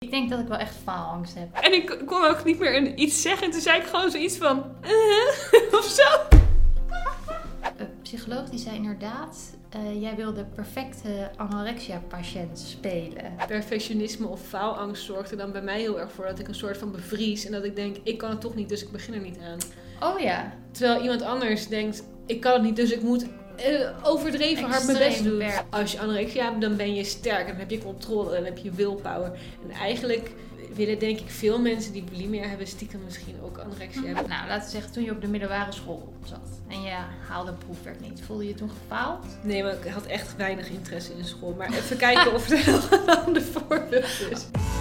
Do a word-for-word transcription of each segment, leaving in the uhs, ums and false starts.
Ik denk dat ik wel echt faalangst heb. En ik kon ook niet meer een, iets zeggen. En toen zei ik gewoon zoiets van... Uh, of zo. Een psycholoog die zei inderdaad... Uh, jij wil de perfecte anorexia-patiënt spelen. Perfectionisme of faalangst zorgt er dan bij mij heel erg voor dat ik een soort van bevries. En dat ik denk, ik kan het toch niet, dus ik begin er niet aan. Oh ja. Terwijl iemand anders denkt, ik kan het niet, dus ik moet uh, overdreven hard mijn best doen. Werk. Als je anorexia hebt, dan ben je sterk. Dan heb je controle, dan heb je willpower. En eigenlijk willen denk ik veel mensen die bulimia hebben stiekem misschien ook anorexia hebben. Hm. Nou, laten we zeggen, toen je op de middelbare school zat en je haalde een proefwerk niet, voelde je je toen gefaald? Nee, maar ik had echt weinig interesse in school. Maar even kijken of er nog een ander voorbeeld is.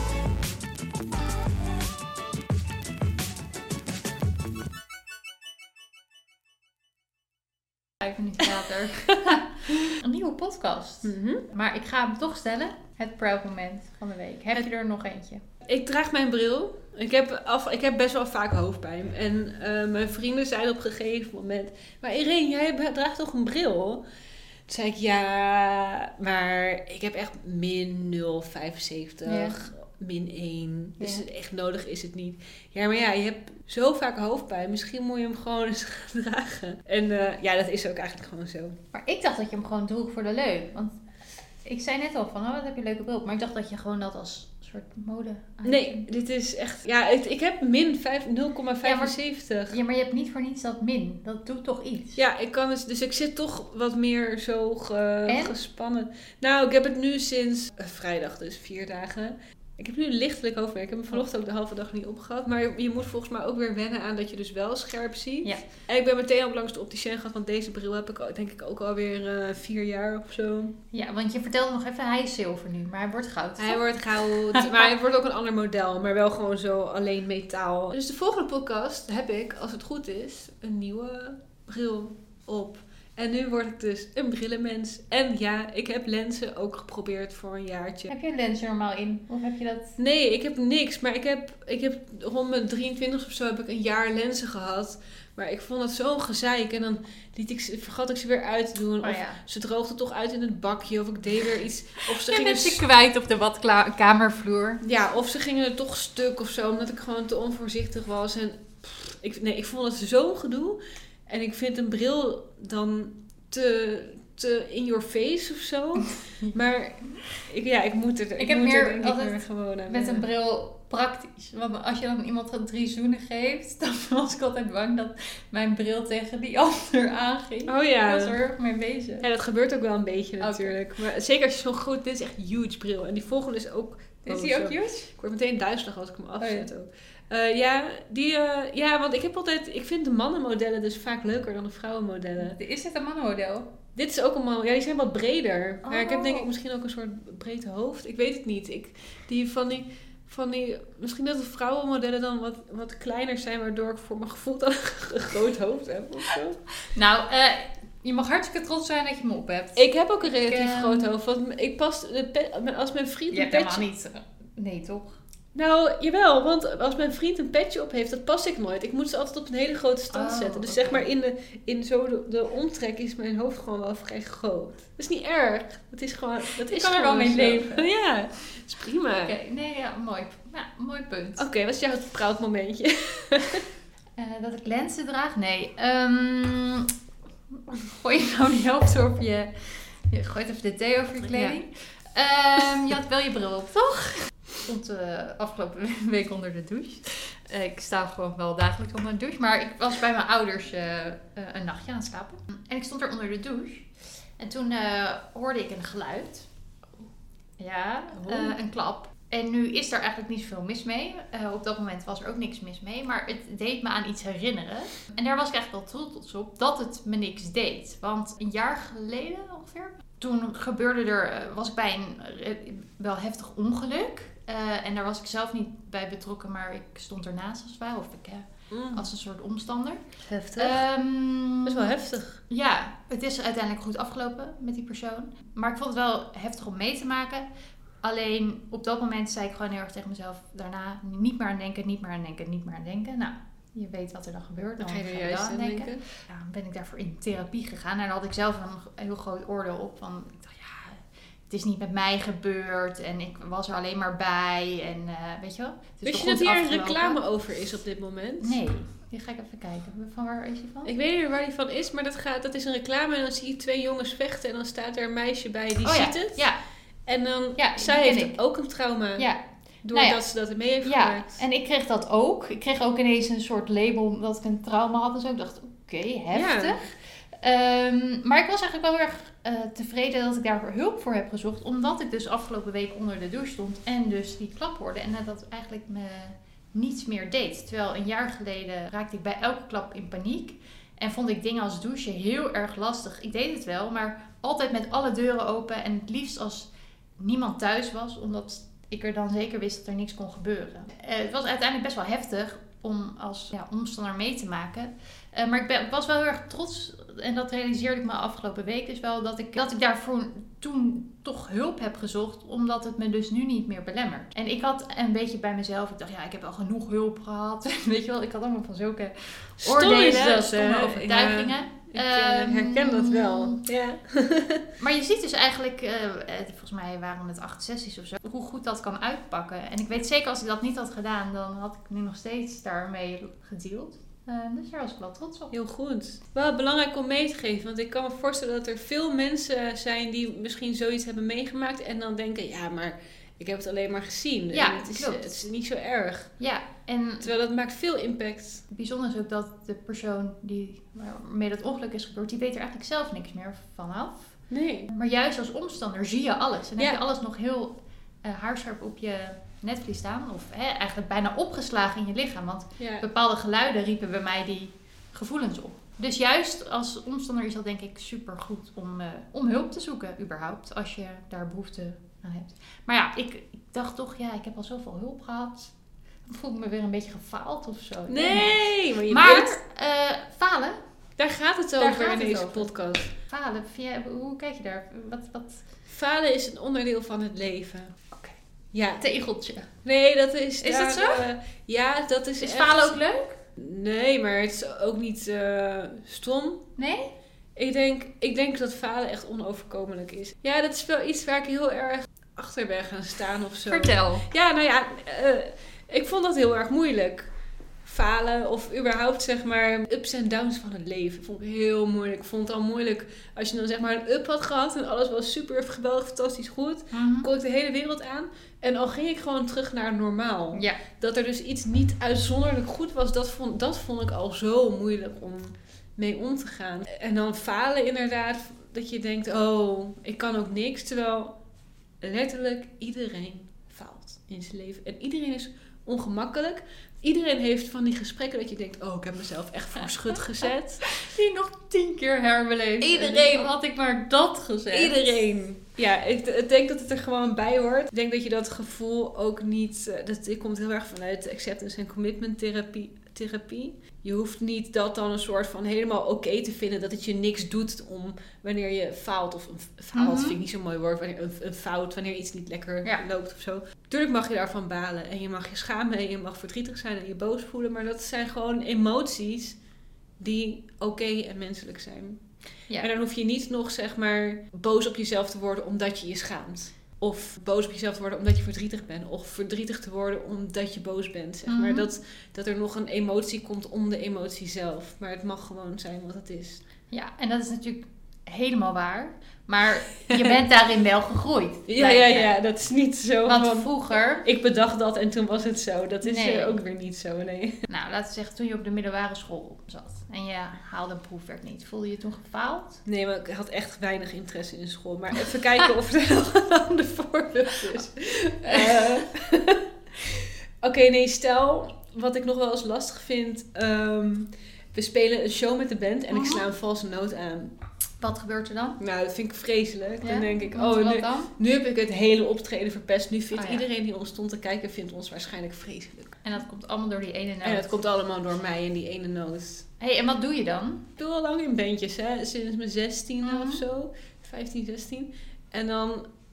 Vijf minuten later. Een nieuwe podcast. Mm-hmm. Maar ik ga hem toch stellen. Het proud moment van de week. Heb je er nog eentje? Ik draag mijn bril. Ik heb, af, ik heb best wel vaak hoofdpijn. En uh, mijn vrienden zeiden op een gegeven moment... Maar Irene, jij draagt toch een bril? Toen zei ik, ja, maar ik heb echt min nul komma vijfenzeventig, ja. min één. Dus ja. Echt nodig is het niet. Ja, maar ja, je hebt zo vaak hoofdpijn. Misschien moet je hem gewoon eens gaan dragen. En uh, ja, dat is ook eigenlijk gewoon zo. Maar ik dacht dat je hem gewoon droeg voor de leuk. Want ik zei net al van, oh, wat heb je een leuke bril. Maar ik dacht dat je gewoon dat als soort mode... Nee, dit is echt... Ja, ik, ik heb min nul komma vijfenzeventig. Ja maar, ja, maar je hebt niet voor niets dat min. Dat doet toch iets? Ja, ik kan dus... Dus ik zit toch wat meer zo ge, gespannen. Nou, ik heb het nu sinds uh, vrijdag, dus vier dagen... Ik heb nu lichtelijk hoofdpijn. Ik heb hem vanochtend ook de halve dag niet opgehad. Maar je moet volgens mij ook weer wennen aan dat je dus wel scherp ziet. Ja. En ik ben meteen ook langs de opticien gehad. Want deze bril heb ik denk ik ook alweer uh, vier jaar of zo. Ja, want je vertelde nog even, hij is zilver nu. Maar hij wordt goud. Hij wordt goud. Maar hij wordt ook een ander model. Maar wel gewoon zo alleen metaal. Dus de volgende podcast heb ik, als het goed is, een nieuwe bril op. En nu word ik dus een brillenmens. En ja, ik heb lenzen ook geprobeerd voor een jaartje. Heb je een lens er normaal in? Of heb je dat... Nee, ik heb niks. Maar ik heb, ik heb rond mijn drieëntwintigste of zo heb ik een jaar lenzen gehad. Maar ik vond dat zo'n gezeik. En dan liet ik, vergat ik ze weer uit te doen. Oh, of ja. ze droogden toch uit in het bakje. Of ik deed weer iets. Of ze je gingen bent ze kwijt op de badkamervloer. Ja, of ze gingen er toch stuk of zo. Omdat ik gewoon te onvoorzichtig was. En pff, ik, nee, ik vond het zo'n gedoe. En ik vind een bril dan te, te in your face of zo. Maar ik, ja, ik moet er, ik ik heb moet meer er niet meer gewoon aan. Met een bril praktisch. Want als je dan iemand drie zoenen geeft, dan was ik altijd bang dat mijn bril tegen die ander aanging. Oh ja. Ik was er erg mee bezig. Ja, dat gebeurt ook wel een beetje natuurlijk. Okay. Maar zeker als je zo'n groot... Dit is echt een huge bril. En die volgende is ook... Is oh, die ook zo. Huge? Ik word meteen duizelig als ik hem afzet oh, ja. ook. Uh, ja, die, uh, ja, want ik heb altijd... Ik vind de mannenmodellen dus vaak leuker dan de vrouwenmodellen. Is dit een mannenmodel? Dit is ook een man. Ja, die zijn wat breder. Oh. Maar ik heb denk ik misschien ook een soort breed hoofd. Ik weet het niet. Ik, die van die... Van die, misschien dat de vrouwenmodellen dan wat, wat kleiner zijn, waardoor ik voor mijn gevoel dan een groot hoofd heb of zo. Nou, uh, je mag hartstikke trots zijn dat je hem op hebt. Ik heb ook een relatief ik, uh, groot hoofd. Want ik pas, als mijn vriend een petje... helemaal niet. Nee, toch? Nou, jawel, want als mijn vriend een petje op heeft, dat pas ik nooit. Ik moet ze altijd op een hele grote stand oh, zetten. Dus okay. zeg maar in, de, in zo de, de omtrek is mijn hoofd gewoon wel vrij groot. Dat is niet erg. Dat is gewoon. Dat ik is kan er wel mee zo. leven. Ja, dat is prima. Oké, okay, nee, ja, mooi. Ja, mooi punt. Oké, okay, wat is jouw proud momentje? uh, dat ik lenzen draag? Nee. Um, gooi je nou die helft over je... Je gooit even de thee over je kleding. Ja. Um, je had wel je bril op, toch? Ik stond uh, afgelopen week onder de douche. Uh, ik sta gewoon wel dagelijks onder de douche. Maar ik was bij mijn ouders uh, uh, een nachtje aan het slapen. En ik stond er onder de douche. En toen uh, hoorde ik een geluid. Ja, uh, een klap. En nu is er eigenlijk niet zoveel mis mee. Uh, op dat moment was er ook niks mis mee. Maar het deed me aan iets herinneren. En daar was ik eigenlijk wel trots op. Dat het me niks deed. Want een jaar geleden ongeveer. Toen gebeurde er, was ik bij een uh, wel heftig ongeluk. Uh, en daar was ik zelf niet bij betrokken. Maar ik stond ernaast als het ware. Of ik... Uh, Mm. Als een soort omstander. Heftig. Um, dat is wel heftig. Ja, het is uiteindelijk goed afgelopen met die persoon. Maar ik vond het wel heftig om mee te maken. Alleen op dat moment zei ik gewoon heel erg tegen mezelf daarna niet meer aan denken, niet meer aan denken, niet meer aan denken. Nou, je weet wat er dan gebeurt. Dan ga je er ga juist aan denken. denken. Ja, dan ben ik daarvoor in therapie gegaan. En dan had ik zelf een heel groot oordeel op. Van, ik dacht, ja, het is niet met mij gebeurd en ik was er alleen maar bij. En uh, weet je wel? Weet je dat hier een reclame over is op dit moment? Nee, die ga ik even kijken. Van waar is die van? Ik weet niet meer waar die van is, maar dat, gaat, dat is een reclame en dan zie je twee jongens vechten en dan staat er een meisje bij die oh, ziet ja. het. Ja. En dan, ja, zij heeft ik. ook een trauma. Ja. Doordat nou ja. ze dat mee heeft ja. gemaakt. En ik kreeg dat ook. Ik kreeg ook ineens een soort label dat ik een trauma had en zo. Ik dacht, oké, okay, heftig. Ja. Um, maar ik was eigenlijk wel heel erg uh, tevreden dat ik daarvoor hulp voor heb gezocht. Omdat ik dus afgelopen week onder de douche stond en dus die klap hoorde. En dat eigenlijk me niets meer deed. Terwijl een jaar geleden raakte ik bij elke klap in paniek. En vond ik dingen als douchen heel erg lastig. Ik deed het wel, maar altijd met alle deuren open. En het liefst als niemand thuis was. Omdat ik er dan zeker wist dat er niks kon gebeuren. Uh, het was uiteindelijk best wel heftig om als ja, omstander mee te maken. Uh, maar ik ben, was wel heel erg trots. En dat realiseerde ik me afgelopen week dus wel. Dat ik, dat ik daarvoor toen toch hulp heb gezocht. Omdat het me dus nu niet meer belemmert. En ik had een beetje bij mezelf. Ik dacht, ja, ik heb al genoeg hulp gehad. Weet je wel, ik had allemaal van zulke oordelen. Stomme overtuigingen. Ja. Ik uh, herken dat wel. Ja. Maar je ziet dus eigenlijk, uh, volgens mij waren het acht sessies of zo, hoe goed dat kan uitpakken. En ik weet zeker, als ik dat niet had gedaan, dan had ik nu nog steeds daarmee gedeeld. Uh, dus daar was ik wel trots op. Heel goed. Wel belangrijk om mee te geven, want ik kan me voorstellen dat er veel mensen zijn die misschien zoiets hebben meegemaakt en dan denken, ja, maar ik heb het alleen maar gezien. Ja, en het is, klopt. Het is niet zo erg. Ja, en terwijl dat maakt veel impact. Bijzonder is ook dat de persoon die waarmee dat ongeluk is gebeurd, die weet er eigenlijk zelf niks meer vanaf. Nee. Maar juist als omstander zie je alles. En dan ja. heb je alles nog heel uh, haarscherp op je netvlies staan. Of hè, eigenlijk bijna opgeslagen in je lichaam. Want ja. bepaalde geluiden riepen bij mij die gevoelens op. Dus juist als omstander is dat denk ik super goed om, uh, om hulp te zoeken überhaupt. Als je daar behoefte aan hebt. Maar ja, ik, ik dacht toch, ja, ik heb al zoveel hulp gehad. Ik voelde me weer een beetje gefaald of zo. Nee, maar je maar, weet... Uh, falen... Daar gaat het over gaat in het deze over. podcast. Falen, jij, hoe kijk je daar? Wat, wat? Falen is een onderdeel van het leven. Oké. Okay. Ja. Tegeltje. Nee, dat is... Is daar, dat zo? Uh, ja, dat is Is echt... falen ook leuk? Nee, maar het is ook niet uh, stom. Nee? Ik denk, ik denk dat falen echt onoverkomelijk is. Ja, dat is wel iets waar ik heel erg achter ben gaan staan of zo. Vertel. Ja, nou ja... Uh, ik vond dat heel erg moeilijk. Falen of überhaupt zeg maar ups en downs van het leven. Vond ik heel moeilijk. Ik vond het al moeilijk als je dan zeg maar een up had gehad en alles was super geweldig, fantastisch goed. Mm-hmm. Kon ik de hele wereld aan. En al ging ik gewoon terug naar normaal. Ja. Dat er dus iets niet uitzonderlijk goed was, dat vond, dat vond ik al zo moeilijk om mee om te gaan. En dan falen inderdaad, dat je denkt, oh, ik kan ook niks. Terwijl letterlijk iedereen faalt in zijn leven. En iedereen is ongemakkelijk. Iedereen heeft van die gesprekken dat je denkt, oh, ik heb mezelf echt voor schut gezet. Die nog tien keer herbeleefd. Iedereen. Had ik maar dat gezegd. Iedereen. Ja, ik, ik denk dat het er gewoon bij hoort. Ik denk dat je dat gevoel ook niet... Uh, dat dit komt heel erg vanuit acceptance en commitment therapie. therapie. Je hoeft niet dat dan een soort van helemaal oké okay te vinden dat het je niks doet om wanneer je faalt. Of een faalt, mm-hmm. vind ik niet zo'n mooi woord. Wanneer, een, een fout, wanneer iets niet lekker ja. loopt of zo. Tuurlijk mag je daarvan balen. En je mag je schamen en je mag verdrietig zijn en je boos voelen. Maar dat zijn gewoon emoties die oké okay en menselijk zijn. Ja. En dan hoef je niet nog zeg maar boos op jezelf te worden omdat je je schaamt. Of boos op jezelf te worden omdat je verdrietig bent. Of verdrietig te worden omdat je boos bent. Zeg maar. Mm-hmm. dat, dat er nog een emotie komt om de emotie zelf. Maar het mag gewoon zijn wat het is. Ja, en dat is natuurlijk helemaal waar. Maar je bent daarin wel gegroeid. Ja, ja, ja, dat is niet zo. Want van, vroeger... Ik bedacht dat en toen was het zo. Dat is nee. ook weer niet zo, nee. Nou, laten we zeggen, toen je op de middelbare school zat en je haalde een proefwerk niet. Voelde je je toen gefaald? Nee, maar ik had echt weinig interesse in school. Maar even kijken of er nog een ander voorbeeld is. Uh, Oké, okay, nee, stel, wat ik nog wel eens lastig vind. Um, we spelen een show met de band en uh-huh. ik sla een valse noot aan. Wat gebeurt er dan? Nou, dat vind ik vreselijk. Ja? Dan denk ik, Want oh, nu, dan? nu heb ik het hele optreden verpest. Nu vindt oh, ja. iedereen die ons stond te kijken, vindt ons waarschijnlijk vreselijk. En dat komt allemaal door die ene noot. En dat komt allemaal door mij en die ene noot. Hé, hey, en wat doe je dan? Ik doe al lang in bandjes, hè. Sinds mijn zestiende mm-hmm. of zo. vijftien, zestien. En dan,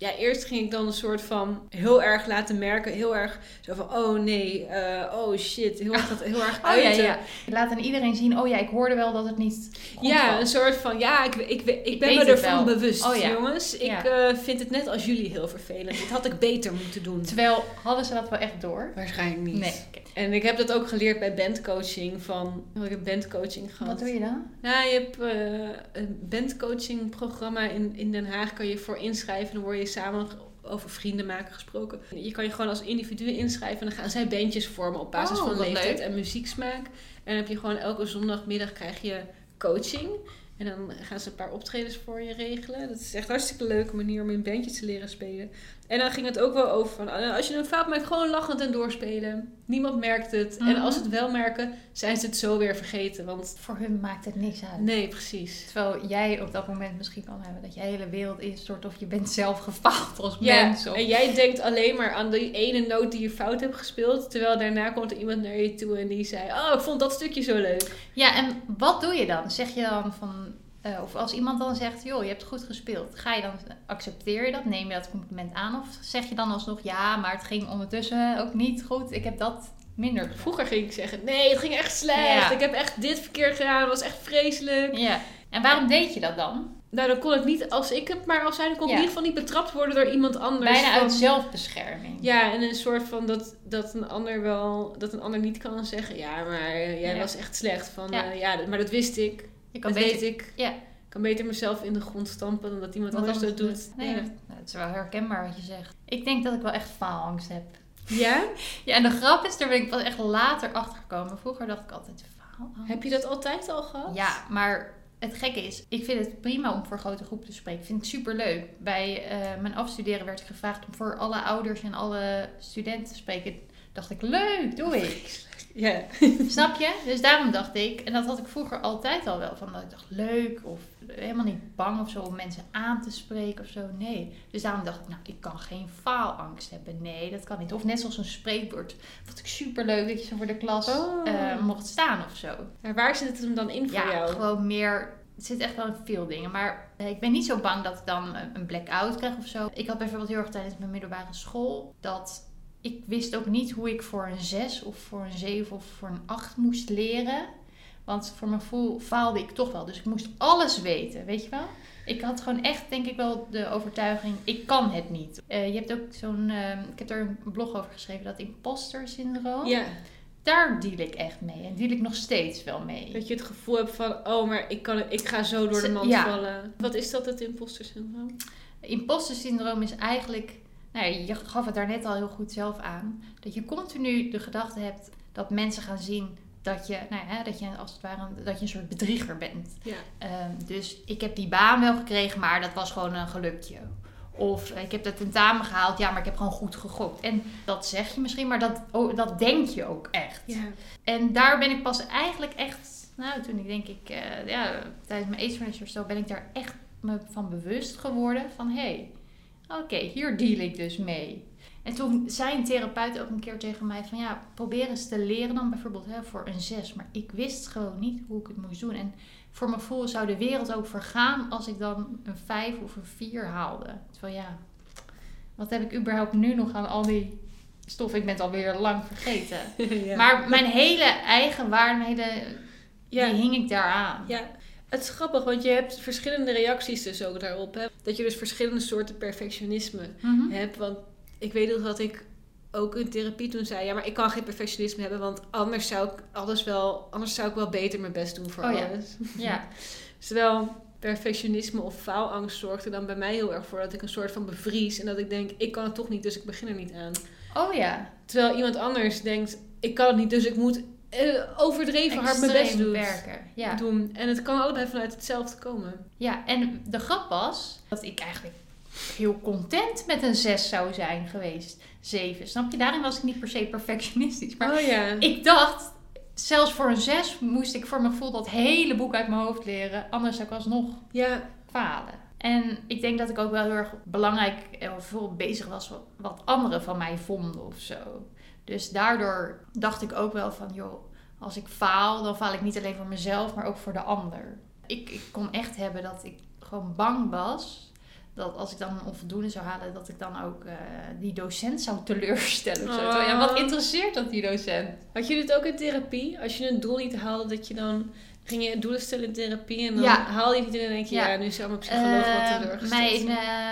ja, eerst ging ik dan een soort van heel erg laten merken. Heel erg zo van, oh nee, uh, oh shit. Heel erg, heel erg oh, uiten. Ja, ja. Je laat aan iedereen zien, oh ja, ik hoorde wel dat het niet goed Ja, was. een soort van, ja, ik, ik, ik, ik, ik ben me ervan bewust, oh, ja. jongens. Ik ja. uh, vind het net als jullie heel vervelend. Dit had ik beter moeten doen. Terwijl, hadden ze dat wel echt door? Waarschijnlijk niet. Nee. Okay. En ik heb dat ook geleerd bij bandcoaching. Van, ik heb bandcoaching gehad. Wat doe je dan? Nou, je hebt uh, een bandcoaching programma in, in Den Haag. Kan je voor inschrijven. Dan word je samen over vrienden maken gesproken. Je kan je gewoon als individu inschrijven. En dan gaan zij bandjes vormen op basis oh, van leeftijd leuk. en muzieksmaak. En dan heb je gewoon elke zondagmiddag krijg je coaching. En dan gaan ze een paar optredens voor je regelen. Dat is echt een hartstikke leuke manier om in bandjes te leren spelen. En dan ging het ook wel over van, als je een fout maakt, gewoon lachend en doorspelen. Niemand merkt het. Mm-hmm. En als ze het wel merken, zijn ze het zo weer vergeten. Want voor hun maakt het niks uit. Nee, precies. Terwijl jij op dat moment misschien kan hebben dat je hele wereld instort of je bent zelf gefaald als ja, mens. Of... en jij denkt alleen maar aan die ene noot die je fout hebt gespeeld. Terwijl daarna komt er iemand naar je toe en die zei, oh, ik vond dat stukje zo leuk. Ja, en wat doe je dan? Zeg je dan van... Uh, of als iemand dan zegt, joh, je hebt goed gespeeld. Ga je dan, accepteer je dat? Neem je dat compliment aan? Of zeg je dan alsnog, ja, maar het ging ondertussen ook niet goed. Ik heb dat minder gedaan. Vroeger ging ik zeggen, nee, het ging echt slecht. Ja. Ik heb echt dit verkeerd gedaan. Het was echt vreselijk. Ja. En waarom deed je dat dan? Nou, dan kon ik niet, als ik het maar als zij, dan kon ik ja. in ieder geval niet betrapt worden door iemand anders. Bijna van, uit zelfbescherming. Ja, en een soort van dat, dat een ander wel, dat een ander niet kan zeggen, ja, maar jij ja. was echt slecht. Van, ja. Uh, ja, maar dat wist ik. Je kan dat beter, weet ik. Ja. Ik kan beter mezelf in de grond stampen dan dat iemand wat anders dat doet. Nee, ja. dat, dat is wel herkenbaar wat je zegt. Ik denk dat ik wel echt faalangst heb. Ja? Ja, en de grap is, daar ben ik pas echt later achter gekomen. Vroeger dacht ik altijd faalangst. Heb je dat altijd al gehad? Ja, maar het gekke is, ik vind het prima om voor grote groepen te spreken. Vind ik superleuk. Bij uh, mijn afstuderen werd ik gevraagd om voor alle ouders en alle studenten te spreken. Dacht ik, leuk, doe ik. Ja. Snap je? Dus daarom dacht ik, en dat had ik vroeger altijd al wel, van dat ik dacht, leuk of helemaal niet bang of zo om mensen aan te spreken of zo. Nee. Dus daarom dacht ik, nou, ik kan geen faalangst hebben. Nee, dat kan niet. Of net zoals een spreekwoord. Vond ik superleuk dat je zo voor de klas oh. uh, mocht staan of zo. Maar waar zit het hem dan in voor ja, jou? Ja, gewoon meer... Het zit echt wel in veel dingen. Maar uh, ik ben niet zo bang dat ik dan een blackout krijg of zo. Ik had bijvoorbeeld heel erg tijdens mijn middelbare school dat... Ik wist ook niet hoe ik voor een zes of voor een zeven of voor een acht moest leren. Want voor mijn gevoel faalde ik toch wel. Dus ik moest alles weten, weet je wel? Ik had gewoon echt, denk ik wel, de overtuiging, ik kan het niet. Uh, je hebt ook zo'n, uh, ik heb er een blog over geschreven, dat imposter syndroom. Ja. Daar deal ik echt mee. En deal ik nog steeds wel mee. Dat je het gevoel hebt van, oh, maar ik, kan, ik ga zo door de mand ja. vallen. Wat is dat, het imposter syndroom? Imposter syndroom is eigenlijk... Nou ja, je gaf het daar net al heel goed zelf aan. Dat je continu de gedachte hebt dat mensen gaan zien dat je, nou ja, dat je als het ware dat je een soort bedrieger bent. Ja. Um, dus ik heb die baan wel gekregen, maar dat was gewoon een gelukje. Of ik heb dat tentamen gehaald, ja, maar ik heb gewoon goed gegokt. En dat zeg je misschien, maar dat, oh, dat denk je ook echt. Ja. En daar ben ik pas eigenlijk echt, nou toen ik denk ik, uh, ja, tijdens mijn eetstoornisherstel ben ik daar echt me van bewust geworden van, hé, hey, oké, okay, hier deal ik dus mee. En toen zei een therapeut ook een keer tegen mij van ja, probeer eens te leren dan bijvoorbeeld hè, voor een zes. Maar ik wist gewoon niet hoe ik het moest doen. En voor mijn gevoel zou de wereld ook vergaan als ik dan een vijf of een vier haalde. Terwijl ja, wat heb ik überhaupt nu nog aan al die stof? Ik ben het alweer lang vergeten. Ja. Maar mijn hele eigen waarde, mijn hele, ja. die hing ik daaraan. Ja. Het is grappig, want je hebt verschillende reacties dus ook daarop. Hè? Dat je dus verschillende soorten perfectionisme mm-hmm. hebt. Want ik weet nog dat ik ook in therapie toen zei... ja, maar ik kan geen perfectionisme hebben... want anders zou ik, alles wel, anders zou ik wel beter mijn best doen voor oh, alles. Ja. Ja. Terwijl perfectionisme of faalangst zorgde dan bij mij heel erg voor... dat ik een soort van bevries en dat ik denk... ik kan het toch niet, dus ik begin er niet aan. Oh ja. Terwijl iemand anders denkt... ik kan het niet, dus ik moet... Uh, overdreven hard mijn best doen. werken. Ja. doen. En het kan allebei vanuit hetzelfde komen. Ja, en de grap was dat ik eigenlijk heel content met een zes zou zijn geweest. Zeven. Snap je? Daarin was ik niet per se perfectionistisch. Maar oh, ja. ik dacht, zelfs voor een zes moest ik voor mijn gevoel dat hele boek uit mijn hoofd leren. Anders zou ik alsnog ja. falen. En ik denk dat ik ook wel heel erg belangrijk en veel bezig was wat, wat anderen van mij vonden of zo. Dus daardoor dacht ik ook wel van, joh, als ik faal, dan faal ik niet alleen voor mezelf, maar ook voor de ander. Ik, ik kon echt hebben dat ik gewoon bang was dat als ik dan een onvoldoende zou halen, dat ik dan ook uh, die docent zou teleurstellen. Of zo. Oh. Ja, wat interesseert dat die docent? Had je dit ook in therapie? Als je een doel niet haalde, dat je dan... Ging je doelen stellen in therapie en dan Ja. haal je het niet en dan denk je, ja, Ja. nu is mijn psycholoog Uh, wat teleurgesteld. Mijn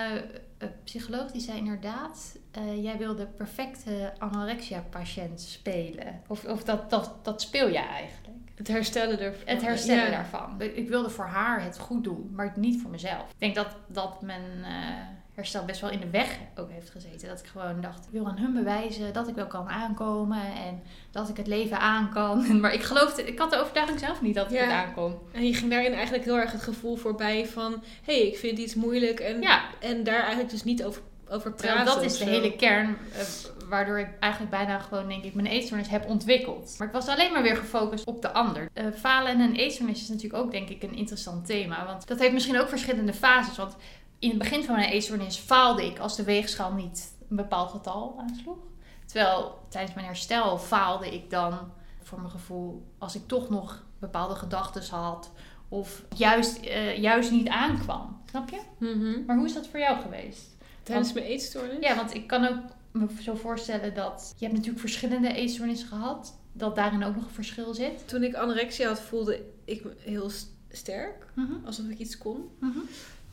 uh, psycholoog die zei inderdaad, uh, jij wil de perfecte anorexia-patiënt spelen. Of, of dat, dat, dat speel je eigenlijk. Het herstellen ervan. Het herstellen Ja. daarvan. Ik wilde voor haar het goed doen, maar niet voor mezelf. Ik denk dat, dat mijn uh, herstel best wel in de weg ook heeft gezeten. Dat ik gewoon dacht, ik wil aan hun bewijzen dat ik wel kan aankomen en dat ik het leven aan kan. Maar ik geloofde, ik had de overtuiging zelf niet dat ik Ja. het aankom. En je ging daarin eigenlijk heel erg het gevoel voorbij van... hé, hey, ik vind iets moeilijk en, Ja. en daar eigenlijk dus niet over, over Terwijl praten. dat is of de zo. hele kern uh, waardoor ik eigenlijk bijna gewoon, denk ik, mijn eetstoornis heb ontwikkeld. Maar ik was alleen maar weer gefocust op de ander. Uh, falen en een eetstoornis is natuurlijk ook, denk ik, een interessant thema. Want dat heeft misschien ook verschillende fases. Want in het begin van mijn eetstoornis faalde ik als de weegschaal niet een bepaald getal aansloeg. Terwijl tijdens mijn herstel faalde ik dan, voor mijn gevoel, als ik toch nog bepaalde gedachten had. Of juist, uh, juist niet aankwam. Snap je? Mm-hmm. Maar hoe is dat voor jou geweest? Tijdens Want- mijn eetstoornis? Ja, want ik kan ook me zo voorstellen dat... Je hebt natuurlijk verschillende eetstoornissen gehad. Dat daarin ook nog een verschil zit. Toen ik anorexia had, voelde ik me heel st- sterk. Mm-hmm. Alsof ik iets kon. Mm-hmm.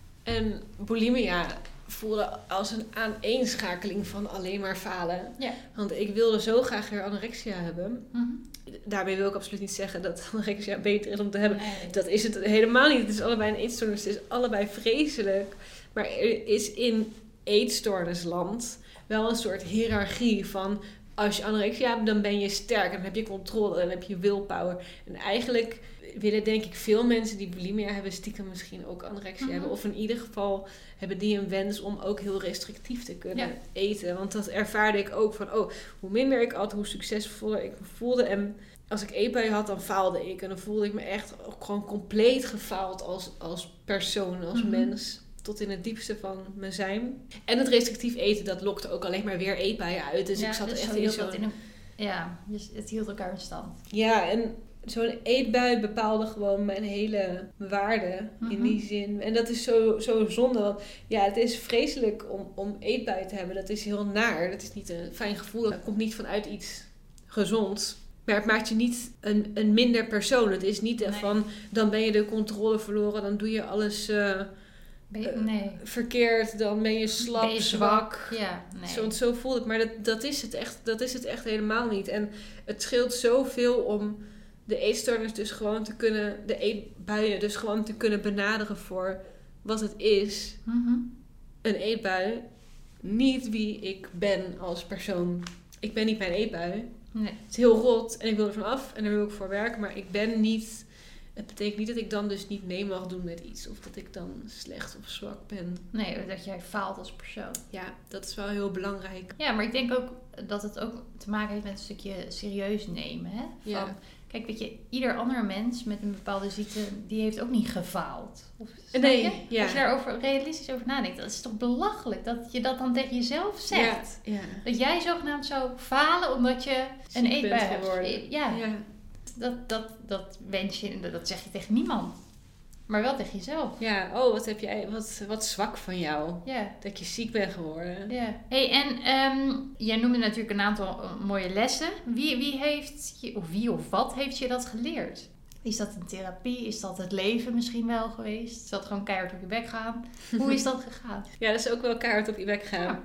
En bulimia voelde als een aaneenschakeling van alleen maar falen. Ja. Want ik wilde zo graag weer anorexia hebben. Mm-hmm. Daarmee wil ik absoluut niet zeggen dat anorexia beter is om te hebben. Nee. Dat is het helemaal niet. Het is allebei een eetstoornis. Het is allebei vreselijk. Maar er is in eetstoornisland wel een soort hiërarchie van... als je anorexia hebt, dan ben je sterk. En dan heb je controle en dan heb je willpower. En eigenlijk willen denk ik veel mensen die bulimia hebben... stiekem misschien ook anorexia Mhm. hebben. Of in ieder geval hebben die een wens om ook heel restrictief te kunnen Ja. eten. Want dat ervaarde ik ook van... oh, hoe minder ik at, hoe succesvoller ik me voelde. En als ik eetbuien had, dan faalde ik. En dan voelde ik me echt ook gewoon compleet gefaald als, als persoon, als Mhm. mens. Tot in het diepste van mijn zijn. En het restrictief eten, dat lokte ook alleen maar weer eetbuien uit. Dus Ja, ik zat dus echt zo in hield zo'n... dat in een, ja, dus het hield elkaar in stand. Ja, en zo'n eetbui bepaalde gewoon mijn hele waarde Mhm. in die zin. En dat is zo, zo zonde. Want ja, het is vreselijk om, om eetbui te hebben. Dat is heel naar. Dat is niet een fijn gevoel. Dat komt niet vanuit iets gezonds. Maar het maakt je niet een, een minder persoon. Het is niet Nee. van, dan ben je de controle verloren. Dan doe je alles uh, Ben je, Uh, nee. verkeerd. Dan ben je slap, Ben je zwak. Ja, nee. Zo, zo voel ik. Maar dat, dat, is het echt, dat is het echt helemaal niet. En het scheelt zoveel om de eetstoornis dus gewoon te kunnen... de eetbuien dus gewoon te kunnen benaderen voor wat het is. Mm-hmm. Een eetbui. Niet wie ik ben als persoon. Ik ben niet mijn eetbui. Nee. Het is heel rot en ik wil er van af en daar wil ik voor werken. Maar ik ben niet... Het betekent niet dat ik dan dus niet mee mag doen met iets. Of dat ik dan slecht of zwak ben. Nee, dat jij faalt als persoon. Ja, dat is wel heel belangrijk. Ja, maar ik denk ook dat het ook te maken heeft met een stukje serieus nemen. Hè? Van, Ja. Kijk, weet je, ieder ander mens met een bepaalde ziekte, die heeft ook niet gefaald. Of, snap Nee, je? ja. Als je daarover realistisch over nadenkt, dat is toch belachelijk dat je dat dan tegen jezelf zegt. Ja, ja. Dat jij zogenaamd zou falen omdat je een Ziek eetbui bent hebt. geworden. Ja, Ja. dat, dat, dat wens je, dat- dat zeg je tegen niemand. Maar wel tegen jezelf. Ja, oh, wat heb jij, wat, wat zwak van jou. Ja. Dat je ziek bent geworden. Ja. Hey, en ehm, jij noemde natuurlijk een aantal uh, mooie lessen. Wie, wie heeft je, of wie of wat heeft je dat geleerd? Is dat een therapie? Is dat het leven misschien wel geweest? Is dat gewoon keihard op je bek gaan? Hoe is dat gegaan? Ja, dat is ook wel kaart op je bek gaan.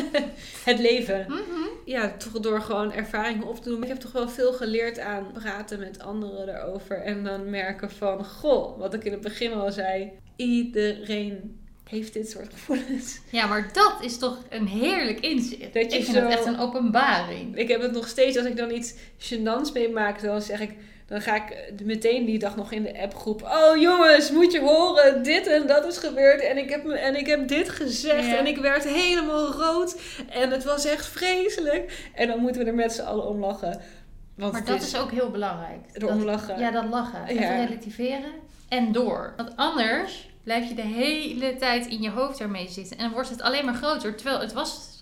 Het leven. Mm-hmm. Ja, toch door gewoon ervaringen op te doen. Ik heb toch wel veel geleerd aan praten met anderen erover. En dan merken van, goh, wat ik in het begin al zei. Iedereen heeft dit soort gevoelens. Ja, maar dat is toch een heerlijk inzicht. Dat je Ik vind zo- het echt een openbaring. Ik heb het nog steeds, als ik dan iets gênants meemaak, dan zeg ik... Dan ga ik meteen die dag nog in de appgroep. Oh jongens, moet je horen, dit en dat is gebeurd. En ik heb, me, en ik heb dit gezegd. Ja. En ik werd helemaal rood. En het was echt vreselijk. En dan moeten we er met z'n allen om lachen. Want Maar het dat is ook heel belangrijk. erom Dat- lachen. Ja, dat lachen. Even Ja. relativeren en door. Want anders blijf je de hele tijd in je hoofd ermee zitten. En dan wordt het alleen maar groter. Terwijl het was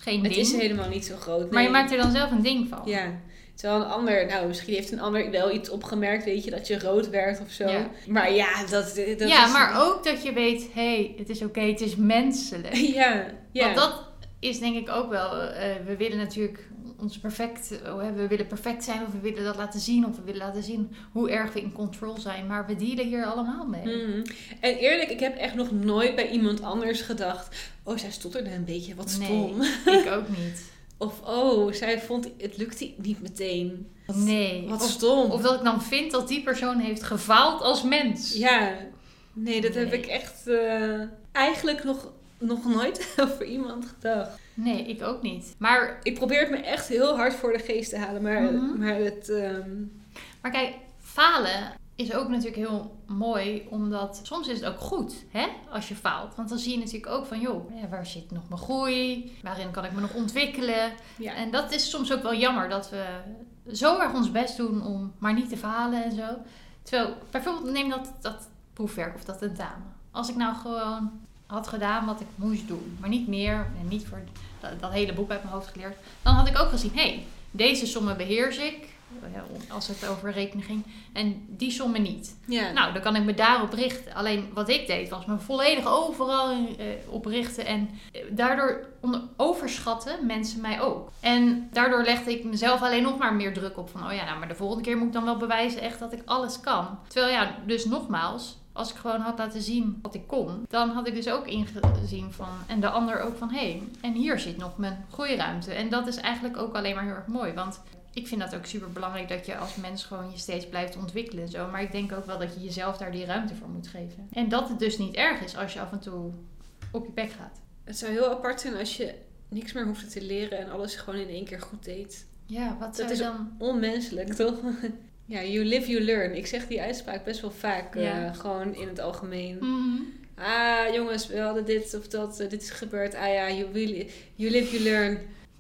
geen Het ding. is helemaal niet zo groot. Nee. Maar je maakt er dan zelf een ding van. Ja. Terwijl een ander, nou misschien heeft een ander wel iets opgemerkt, weet je, dat je rood werd of zo. Ja. Maar ja, dat, dat ja, is... maar ook dat je weet, hé, hey, het is oké, het is menselijk. Ja, ja. Want dat is denk ik ook wel, uh, we willen natuurlijk ons perfect, uh, we willen perfect zijn of we willen dat laten zien of we willen laten zien hoe erg we in control zijn. Maar we dealen hier allemaal mee. Mm. En eerlijk, ik heb echt nog nooit bij iemand anders gedacht, oh, zij stotterde een beetje, wat stom. Nee, ik ook niet. Of, oh, zij vond, het lukte niet meteen. Wat, nee. Wat of, stom. Of dat ik dan vind dat die persoon heeft gefaald als mens. Ja, nee, dat Nee. heb ik echt uh, eigenlijk nog, nog nooit over iemand gedacht. Nee, ik ook niet. Maar, Ik probeer het me echt heel hard voor de geest te halen, maar, Mhm. maar het... Um... maar kijk, falen is ook natuurlijk heel mooi, omdat soms is het ook goed, hè, als je faalt. Want dan zie je natuurlijk ook van, joh, ja, waar zit nog mijn groei? Waarin kan ik me nog ontwikkelen? Ja. En dat is soms ook wel jammer, dat we zo erg ons best doen om maar niet te falen en zo. Terwijl, bijvoorbeeld, neem dat, dat proefwerk of dat tentamen. Als ik nou gewoon had gedaan wat ik moest doen, maar niet meer en niet voor dat, dat hele boek uit mijn hoofd geleerd, dan had ik ook gezien, hé, hey, deze sommen beheers ik, als het over rekenen ging, en die sommen niet. Ja. Nou, dan kan ik me daarop richten. Alleen wat ik deed was me volledig overal uh, op richten. En daardoor onder, overschatten mensen mij ook. En daardoor legde ik mezelf alleen nog maar meer druk op. Van, oh ja, nou, maar de volgende keer moet ik dan wel bewijzen echt dat ik alles kan. Terwijl ja, dus nogmaals, als ik gewoon had laten zien wat ik kon, dan had ik dus ook ingezien van, en de ander ook van, hé, hey, en hier zit nog mijn groeiruimte. En dat is eigenlijk ook alleen maar heel erg mooi. Want ik vind dat ook super belangrijk dat je als mens gewoon je steeds blijft ontwikkelen en zo. Maar ik denk ook wel dat je jezelf daar die ruimte voor moet geven. En dat het dus niet erg is als je af en toe op je bek gaat. Het zou heel apart zijn als je niks meer hoefde te leren en alles gewoon in één keer goed deed. Ja, wat Dat zou is je dan... onmenselijk, toch? Ja, you live, you learn. Ik zeg die uitspraak best wel vaak, Ja. uh, gewoon in het algemeen. Mm-hmm. Ah, jongens, we hadden dit of dat, uh, dit is gebeurd. Ah ja, you, really, you live, you learn.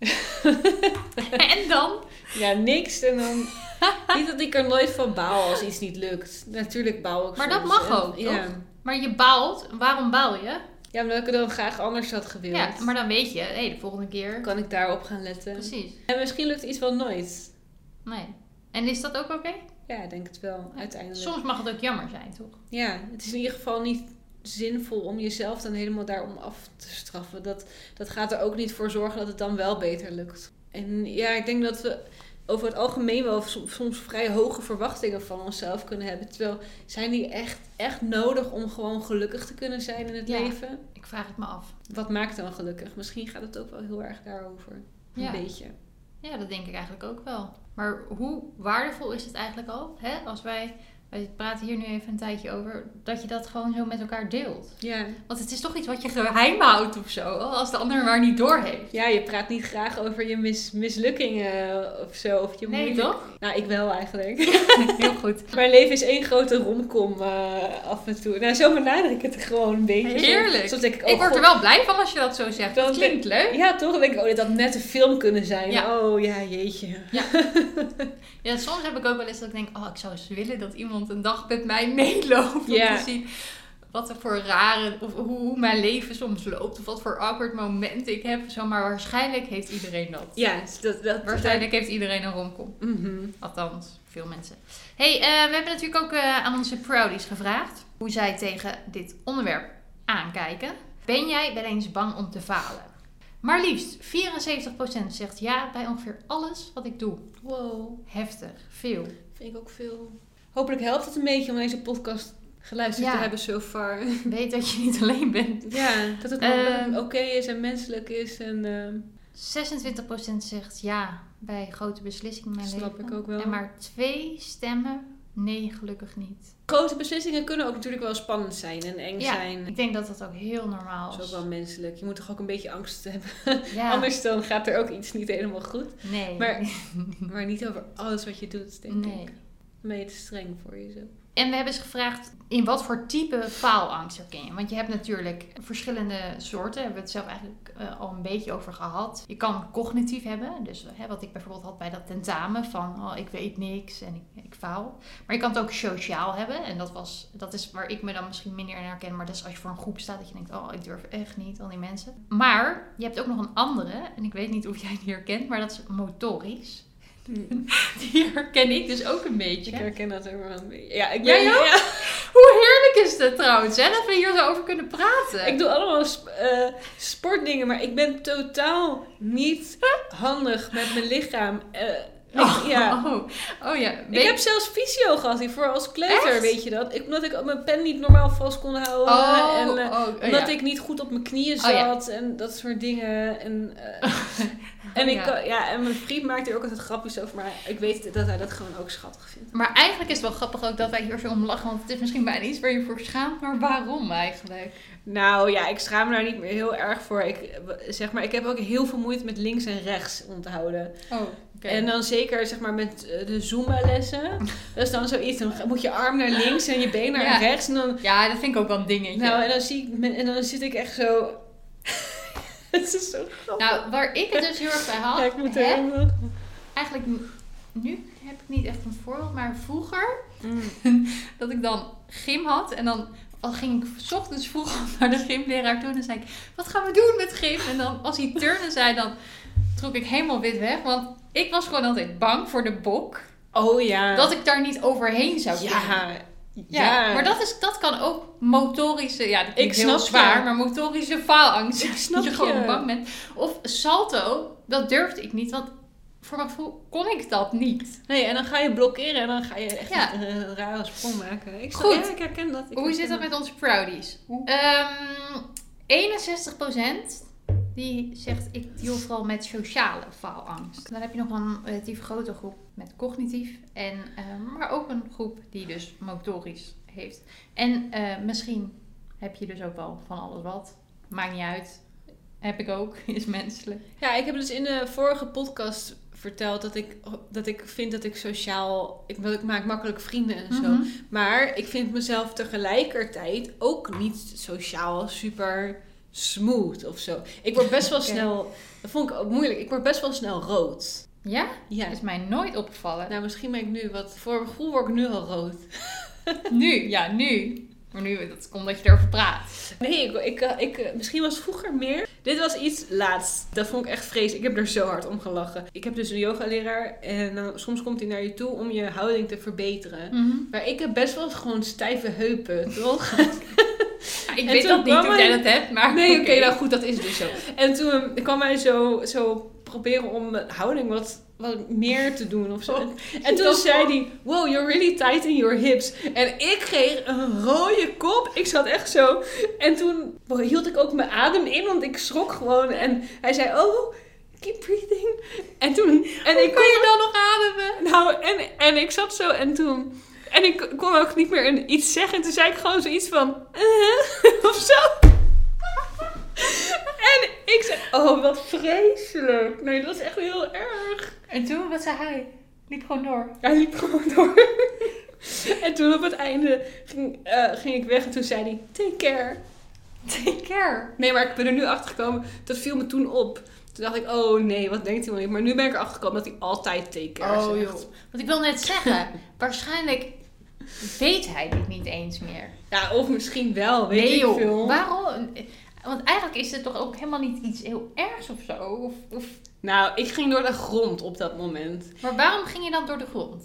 En dan? Ja, niks. En dan... niet dat ik er nooit van baal als iets niet lukt. Natuurlijk baal ik Maar soms. dat mag En, ook, ja. toch? Maar je baalt. Waarom baal je? Ja, omdat ik het dan graag anders had gewild. Ja, maar dan weet je, hé, hey, de volgende keer... Kan ik daarop gaan letten. Precies. En misschien lukt iets wel nooit. Nee. En is dat ook oké? Okay? Ja, ik denk het wel, uiteindelijk. Soms mag het ook jammer zijn, toch? Ja, het is in ieder geval niet zinvol om jezelf dan helemaal daarom af te straffen. Dat, dat gaat er ook niet voor zorgen dat het dan wel beter lukt. En ja, ik denk dat we over het algemeen wel soms vrij hoge verwachtingen van onszelf kunnen hebben. Terwijl, zijn die echt, echt nodig om gewoon gelukkig te kunnen zijn in het Ja. leven? Ik vraag het me af. Wat maakt dan gelukkig? Misschien gaat het ook wel heel erg daarover. Een Ja. beetje. Ja, dat denk ik eigenlijk ook wel. Maar hoe waardevol is het eigenlijk al, hè? Als wij, wij praten hier nu even een tijdje over, dat je dat gewoon zo met elkaar deelt. Ja. Want het is toch iets wat je geheim houdt of zo, als de ander maar niet door heeft. Ja, je praat niet graag over je mis, mislukkingen of zo. Of je Nee, moeilijk- toch? Nou, ik wel eigenlijk. Heel goed. Mijn leven is één grote romcom uh, af en toe. Nou, zo benader ik het gewoon een beetje. Heerlijk. Soms denk ik, oh, Ik word God. er wel blij van als je dat zo zegt. Dat Dan klinkt leuk. Ja, toch? Dan denk ik, oh, dit had net een film kunnen zijn. Ja. Oh, ja, jeetje. Ja, soms heb ik ook wel eens dat ik denk, oh, ik zou eens willen dat iemand een dag met mij meeloopt. Om Ja. te zien wat er voor rare, of hoe, hoe mijn leven soms loopt. Of wat voor awkward momenten ik heb. Zo, maar waarschijnlijk heeft iedereen dat. Ja, dat... dat Waarschijnlijk heeft iedereen een romcom. Mhm. Althans, veel mensen. hey, uh, we hebben natuurlijk ook uh, aan onze Proudies gevraagd hoe zij tegen dit onderwerp aankijken. Ben jij wel eens bang om te falen? Maar liefst vierenzeventig procent zegt ja bij ongeveer alles wat ik doe. Wow, Heftig, veel. vind ik ook veel. Hopelijk helpt het een beetje om deze podcast geluisterd Ja. te hebben so far. Weet dat je niet alleen bent. Ja, dat het Ehm. uh, oké is en menselijk is. En, uh, zesentwintig procent zegt ja bij grote beslissingen in mijn Snap leven. ik ook wel. En maar twee stemmen nee, gelukkig niet. grote beslissingen kunnen ook natuurlijk wel spannend zijn en eng Ja, zijn. ik denk dat dat ook heel normaal Dat is. is ook wel menselijk. Je moet toch ook een beetje angst hebben. Ja. Anders dan gaat er ook iets niet helemaal goed. Nee. Maar- Maar niet over alles wat je doet, denk nee. ik. Dan ben je te streng voor jezelf. En we hebben eens gevraagd, in wat voor type faalangst herken je? Want je hebt natuurlijk verschillende soorten. Hebben we het zelf eigenlijk uh, al een beetje over gehad. Je kan cognitief hebben. Dus hè, wat ik bijvoorbeeld had bij dat tentamen. Van oh, ik weet niks en ik, ik faal. Maar je kan het ook sociaal hebben. En dat, was, dat is waar ik me dan misschien minder in herken. Maar dat is als je voor een groep staat. Dat je denkt, oh ik durf echt niet, al die mensen. Maar je hebt ook nog een andere. En ik weet niet of jij die herkent. Maar dat is motorisch. Die herken ik dus ook een beetje. Ik herken dat ook wel een beetje. Ja, ik ben, ben, ja. Hoe heerlijk is dat trouwens, hè? Dat we hier zo over kunnen praten. Ik doe allemaal sp- uh, sportdingen, maar ik ben totaal niet handig met mijn lichaam. Uh, Oh, ik, ja. oh, oh ja. Ik heb zelfs fysio gehad hiervoor als kleuter, Echt? weet je dat? Ik, omdat ik mijn pen niet normaal vast kon houden. Oh, en uh, oh, oh, omdat ja. ik niet goed op mijn knieën zat. Oh, ja. En dat soort dingen. En, uh, en, ik, ja. ja, en mijn vriend maakt er ook altijd grapjes over. Maar ik weet dat hij dat gewoon ook schattig vindt. Maar eigenlijk is het wel grappig ook dat wij hier zo om lachen. Want het is misschien bijna iets waar je voor schaamt. Maar waarom eigenlijk? Nou ja, ik schaam me daar niet meer heel erg voor. Ik, zeg maar, ik heb ook heel veel moeite met links en rechts onthouden. Oh, okay. En dan zeker zeg maar met de Zumba-lessen. Dat is dan zoiets. Dan moet je arm naar links en je been naar ja. rechts. En dan, ja, dat vind ik ook wel een dingetje. nou, en dan, zie ik, en dan zit ik echt zo... Het is zo grappig. Nou, waar ik het dus heel erg bij had... Ja, ik moet hè, er nog... Eigenlijk, nu heb ik niet echt een voorbeeld. Maar vroeger, Mm. dat ik dan gym had. En dan... Al ging ik 's ochtends vroeg naar de gymleraar toe en dan zei ik, wat gaan we doen met gym? En dan als hij turnen zei, dan trok ik helemaal wit weg. Want ik was gewoon altijd bang voor de bok. Oh ja. Dat ik daar niet overheen zou kunnen. Ja. Ja, Ja. maar dat, is, dat kan ook motorische, ja dat klinkt Ik heel snap zwaar, je. maar motorische faalangst. Ik snap dat je gewoon je. bang bent. Of salto, dat durfde ik niet, want voor mijn gevoel kon ik dat niet. Nee, en dan ga je blokkeren en dan ga je echt Ja. een, een rare sprong maken. Ik snap, Goed. Ja, ik herken dat. Ik Hoe herken zit dat met onze proudies? Um, eenenzestig procent die zegt ik deal vooral met sociale faalangst. Dan heb je nog een relatief grote groep met cognitief. En, uh, maar ook een groep die dus motorisch heeft. En uh, misschien heb je dus ook wel van alles wat. Maakt niet uit. Heb ik ook. Is menselijk. Ja, ik heb dus in de vorige podcast verteld dat ik, dat ik vind dat ik sociaal... Ik, dat ik maak makkelijk vrienden en zo. Mm-hmm. Maar ik vind mezelf tegelijkertijd ook niet sociaal super smooth of zo. Ik word best wel Okay. snel... Dat vond ik ook moeilijk. Ik word best wel snel rood. Ja? Ja. Is mij nooit opgevallen. Nou, misschien ben ik nu wat... Voor mijn gevoel word ik nu al rood. Nu, ja, nu. Maar nu, dat komt omdat je erover praat. Nee, ik, ik, ik, misschien was vroeger meer. Dit was iets laatst. Dat vond ik echt vreselijk. Ik heb er zo hard om gelachen. Ik heb dus een yogaleraar. En uh, soms komt hij naar je toe om je houding te verbeteren. Mm-hmm. Maar ik heb best wel gewoon stijve heupen, toch? Ja, ik En weet toen dat niet kwam hoe hij- jij dat hebt, maar... Nee, oké, oké. nou goed, dat is dus zo. En toen kwam hij zo, zo proberen om mijn houding wat, wat meer te doen of zo. Oh, En toen dat zei wel. hij, wow, you're really tight in your hips. En ik kreeg een rode kop. Ik zat echt zo. En toen hield ik ook mijn adem in, want ik schrok gewoon. En hij zei, oh, keep breathing. En toen... En ik Kon je dan nog ademen? Nou, en, en ik zat zo en toen... En ik kon ook niet meer een, iets zeggen. En toen zei ik gewoon zoiets van... Uh, of zo. En ik zei... Oh, wat vreselijk. Nee, dat is echt heel erg. En toen, wat zei hij? Liep gewoon door. Hij liep gewoon door. En toen op het einde ging, uh, ging ik weg. En toen zei hij... Take care. Take care. Nee, maar ik ben er nu achter gekomen. Dat viel me toen op. Toen dacht ik... Oh nee, wat denkt hij wel niet. Maar nu ben ik erachter gekomen dat hij altijd take care Oh zegt. joh. Want ik wil net zeggen, waarschijnlijk weet hij dit niet eens meer. Ja, of misschien wel. Weet Nee ik joh, veel. waarom? Want eigenlijk is het toch ook helemaal niet iets heel ergs of zo? Of, of... Nou, ik ging door de grond op dat moment. Maar waarom ging je dan door de grond?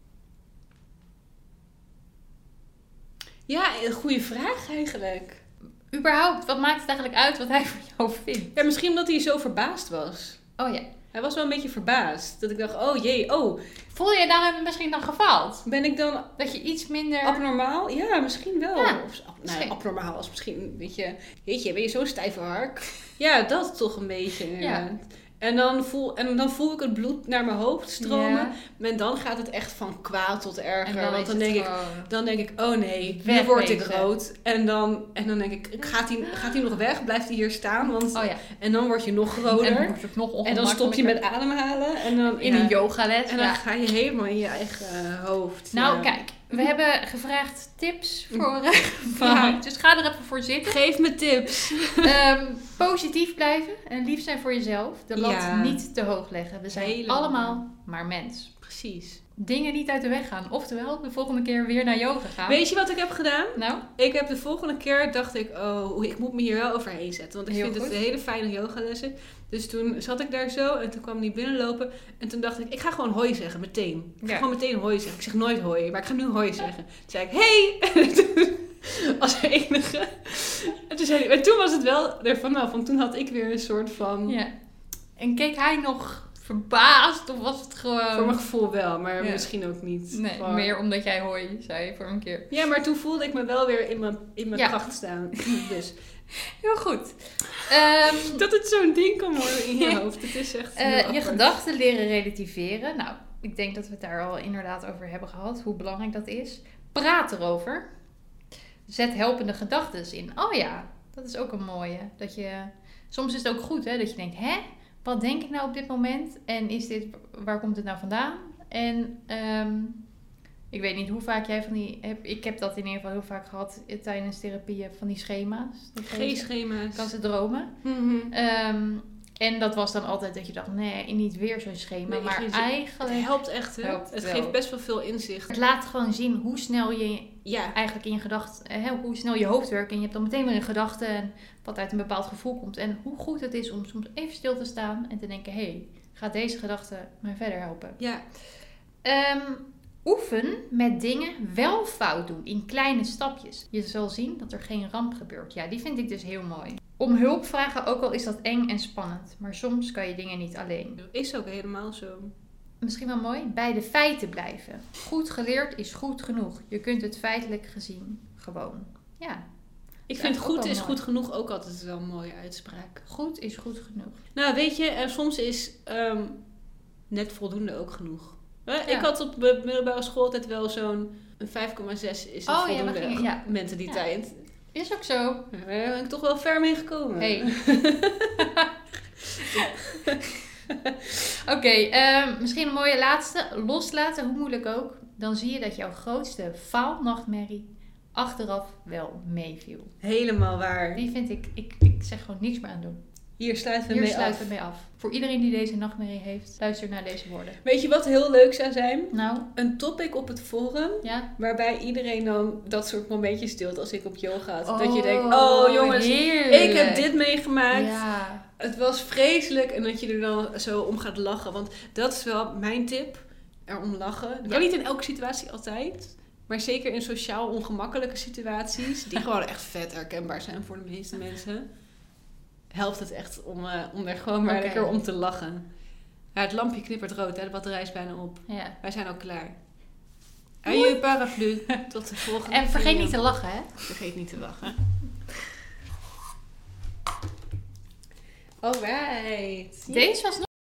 Ja, een goede vraag eigenlijk. Überhaupt, wat maakt het eigenlijk uit wat hij van jou vindt? Ja, misschien omdat hij zo verbaasd was. Oh ja. Hij was wel een beetje verbaasd. Dat ik dacht, oh jee, oh, Voel je daar misschien dan gefaald? ben ik dan Dat je iets minder... abnormaal? Ja, misschien wel. Ja, Of, ab- nou, misschien. abnormaal is misschien, weet je, weet je, ben je zo'n stijve hark? Ja, dat toch een beetje. Ja. Ja. En, dan voel, en dan voel ik het bloed naar mijn hoofd stromen. Ja. En dan gaat het echt van kwaad tot erger. En dan want is dan het denk ik, gewoon... Dan denk ik, oh nee, nu Weg word ik wezen. rood. En dan, en dan denk ik, gaat hij, gaat hij nog weg? Blijft hij hier staan? Want, Oh ja. en dan word je nog En dan roder. wordt het nog En dan stop je met ongemakkelijker. ademhalen. En dan, In ja. een yogales. En dan Ja. ga je helemaal in je eigen uh, hoofd. Nou ja. kijk, We hebben gevraagd tips voor... Uh, Ja. Dus ga er even voor zitten. Geef me tips. Um, positief blijven en lief zijn voor jezelf. De lat Ja. niet te hoog leggen. We zijn Helemaal. allemaal maar mens. Precies. Dingen niet uit de weg gaan. Oftewel, de volgende keer weer naar yoga gaan. Weet je wat ik heb gedaan? Nou, Ik heb de volgende keer, dacht ik, oh, ik moet me hier wel overheen zetten. Want ik Heel vind goed. het een hele fijne yogalessen. Dus toen zat ik daar zo en toen kwam die binnenlopen. En toen dacht ik, ik ga gewoon hoi zeggen, meteen. Ik ga Ja. gewoon meteen hoi zeggen. Ik zeg nooit hoi, maar ik ga nu hoi zeggen. Toen zei ik, hey! Als enige. En toen, zei hij, en toen was het wel er vanaf. Want toen had ik weer een soort van... ja. En keek hij nog verbaasd of was het gewoon... Voor mijn gevoel wel, maar Ja. misschien ook niet. Nee, Gewoon- meer omdat jij hoi zei voor een keer. Ja, maar toen voelde ik me wel weer in mijn, in mijn Ja. kracht staan. Dus Heel goed. Ehm, dat het zo'n ding kan worden in je Ja. hoofd. Het is echt eh, heel je apart. gedachten leren relativeren. Nou, ik denk dat we het daar al inderdaad over hebben gehad. Hoe belangrijk dat is. Praat erover. Zet helpende gedachten in. Oh ja, dat is ook een mooie. Dat je, soms is het ook goed hè, dat je denkt... Hè, wat denk ik nou op dit moment? En is dit, waar komt het nou vandaan? En ehm, ik weet niet hoe vaak jij van die... Heb, ik heb dat in ieder geval heel vaak gehad eh, tijdens therapieën. Van die schema's. Dat je- G-schema's. kan ze dromen. Mhm. Ehm, en dat was dan altijd dat je dacht, nee, niet weer zo'n schema. Nee, maar geen- Het eigenlijk, helpt echt, hè? Helpt het wel. geeft best wel veel inzicht. het laat gewoon zien hoe snel je Ja, eigenlijk in je gedachten, hè, hoe snel je hoofd werkt. En je hebt dan meteen weer een gedachte en wat uit een bepaald gevoel komt. En hoe goed het is om soms even stil te staan en te denken, hé, hey, gaat deze gedachte mij verder helpen? ja. Ehm, oefen met dingen wel fout doen in kleine stapjes. Je zal zien dat er geen ramp gebeurt. Ja, die vind ik dus heel mooi. Om hulp vragen, ook al is dat eng en spannend. Maar soms kan je dingen niet alleen. Is ook helemaal zo. Misschien wel mooi, bij de feiten blijven. Goed geleerd is goed genoeg. Je kunt het feitelijk gezien gewoon. Ja, Ik Is vind eigenlijk goed ook wel is mooi. goed genoeg ook altijd wel een mooie uitspraak. goed is goed genoeg. Nou, weet je, en soms is ehm, net voldoende ook genoeg. Hè, Ja. Ik had op de middelbare school altijd wel zo'n een vijf komma zes is een Oh, ja, we voldoende gingen- ja. mentaliteit. Is ook zo. Daar ben ik toch wel ver mee gekomen. Hey. Oké, ehm, misschien een mooie laatste. Loslaten, hoe moeilijk ook. Dan zie je dat jouw grootste faalnachtmerrie achteraf wel meeviel. Helemaal waar. Die vind ik, ik, ik zeg gewoon niks meer aan doen. Hier sluiten we Hier mee sluiten af. we mee af. Voor iedereen die deze nachtmerrie heeft, luister naar deze woorden. Weet je wat heel leuk zou zijn? Nou, Een topic op het forum ja. waarbij iedereen dan dat soort momentjes deelt als ik op yoga had. dat je Oh, denkt, oh jongens, heerlijk. ik heb dit meegemaakt. Ja. Het was vreselijk. En dat je er dan zo om gaat lachen. Want dat is wel mijn tip. Erom lachen. Dat Ja. kan niet in elke situatie altijd. Maar zeker in sociaal ongemakkelijke situaties. Die gewoon echt vet herkenbaar zijn voor de meeste mensen. Helpt het echt om, uh, om er gewoon maar Oké. lekker om te lachen. Ja, het lampje knippert rood. Hè? De batterij is bijna op. Ja. Wij zijn al klaar. Adieu paraplu. Tot de volgende En vergeet video. niet te lachen, hè? Vergeet niet te lachen. Alright. Deze was